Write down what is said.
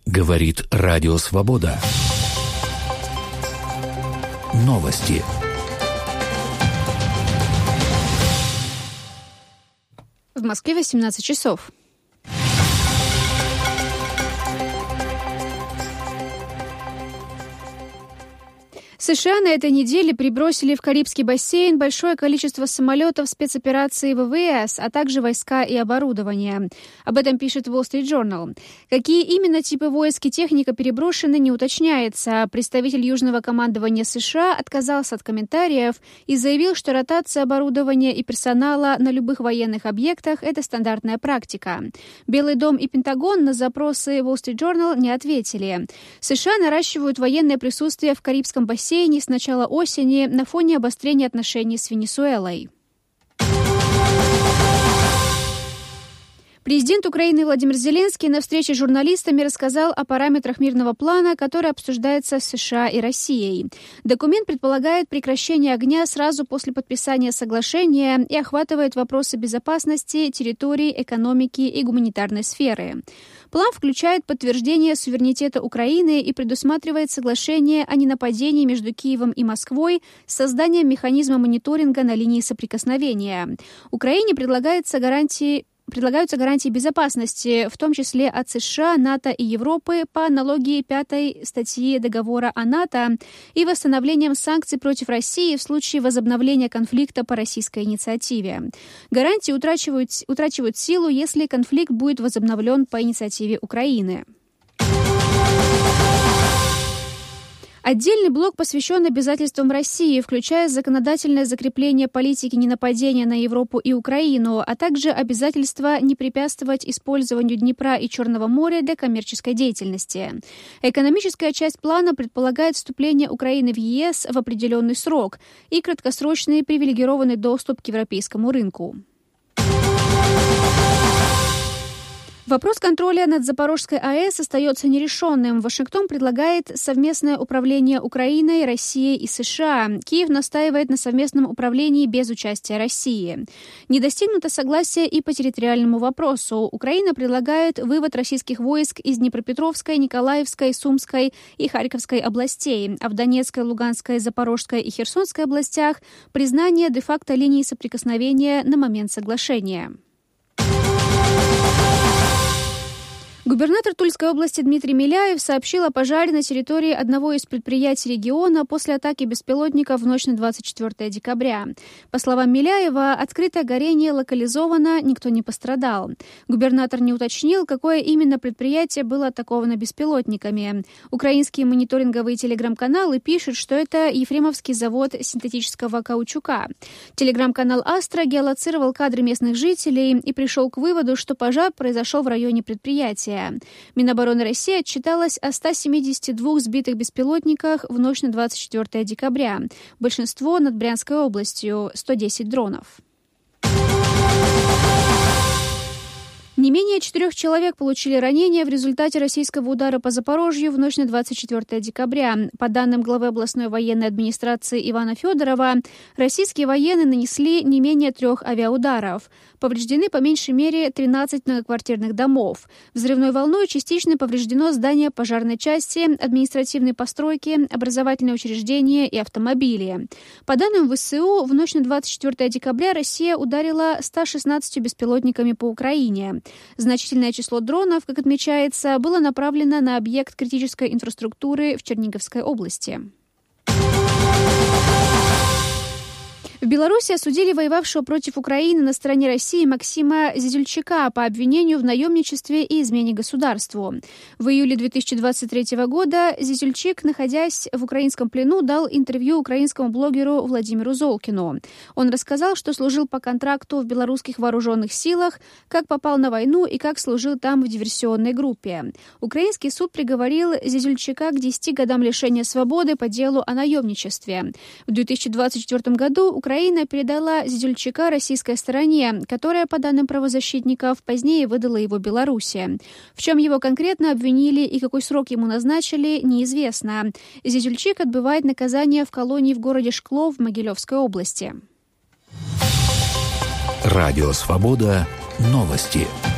Говорит Радио Свобода. Новости. В Москве 18 часов. США на этой неделе перебросили в Карибский бассейн большое количество самолетов спецоперации ВВС, а также войска и оборудование. Об этом пишет Wall Street Journal. Какие именно типы войск и техника переброшены, не уточняется. Представитель Южного командования США отказался от комментариев и заявил, что ротация оборудования и персонала на любых военных объектах – это стандартная практика. Белый дом и Пентагон на запросы Wall Street Journal не ответили. США наращивают военное присутствие в Карибском бассейне с начала осени на фоне обострения отношений с Венесуэлой. Президент Украины Владимир Зеленский на встрече с журналистами рассказал о параметрах мирного плана, который обсуждается с США и Россией. Документ предполагает прекращение огня сразу после подписания соглашения и охватывает вопросы безопасности, территории, экономики и гуманитарной сферы. План включает подтверждение суверенитета Украины и предусматривает соглашение о ненападении между Киевом и Москвой с созданием механизма мониторинга на линии соприкосновения. Украине предлагаются гарантии безопасности, в том числе от США, НАТО и Европы по аналогии 5 статьи договора о НАТО и восстановлением санкций против России в случае возобновления конфликта по российской инициативе. Гарантии утрачивают силу, если конфликт будет возобновлен по инициативе Украины. Отдельный блок посвящен обязательствам России, включая законодательное закрепление политики ненападения на Европу и Украину, а также обязательство не препятствовать использованию Днепра и Черного моря для коммерческой деятельности. Экономическая часть плана предполагает вступление Украины в ЕС в определенный срок и краткосрочный привилегированный доступ к европейскому рынку. Вопрос контроля над Запорожской АЭС остается нерешенным. Вашингтон предлагает совместное управление Украиной, Россией и США. Киев настаивает на совместном управлении без участия России. Не достигнуто согласия и по территориальному вопросу. Украина предлагает вывод российских войск из Днепропетровской, Николаевской, Сумской и Харьковской областей, а в Донецкой, Луганской, Запорожской и Херсонской областях признание де-факто линии соприкосновения на момент соглашения. Губернатор Тульской области Дмитрий Миляев сообщил о пожаре на территории одного из предприятий региона после атаки беспилотников в ночь на 24 декабря. По словам Миляева, открытое горение локализовано, никто не пострадал. Губернатор не уточнил, какое именно предприятие было атаковано беспилотниками. Украинские мониторинговые телеграм-каналы пишут, что это Ефремовский завод синтетического каучука. Телеграм-канал «Астра» геолоцировал кадры местных жителей и пришел к выводу, что пожар произошел в районе предприятия. Минобороны России отчиталась о 172 сбитых беспилотниках в ночь на 24 декабря. Большинство над Брянской областью, 110 дронов. Не менее 4 человек получили ранения в результате российского удара по Запорожью в ночь на 24 декабря. По данным главы областной военной администрации Ивана Федорова, российские военные нанесли не менее 3 авиаударов. Повреждены по меньшей мере 13 многоквартирных домов. Взрывной волной частично повреждено здание пожарной части, административные постройки, образовательные учреждения и автомобили. По данным ВСУ, в ночь на 24 декабря Россия ударила 116 беспилотниками по Украине. Значительное число дронов, как отмечается, было направлено на объект критической инфраструктуры в Черниговской области. В Беларуси осудили воевавшего против Украины на стороне России Максима Зизюльчика по обвинению в наемничестве и измене государству. В июле 2023 года Зизюльчик, находясь в украинском плену, дал интервью украинскому блогеру Владимиру Золкину. Он рассказал, что служил по контракту в белорусских вооруженных силах, как попал на войну и как служил там в диверсионной группе. Украинский суд приговорил Зизюльчика к 10 годам лишения свободы по делу о наемничестве. В 2024 году Украина передала Зизюльчика российской стороне, которая, по данным правозащитников, позднее выдала его Беларуси. В чем его конкретно обвинили и какой срок ему назначили, неизвестно. Зизюльчик отбывает наказание в колонии в городе Шкло в Могилевской области. Радио «Свобода». Новости.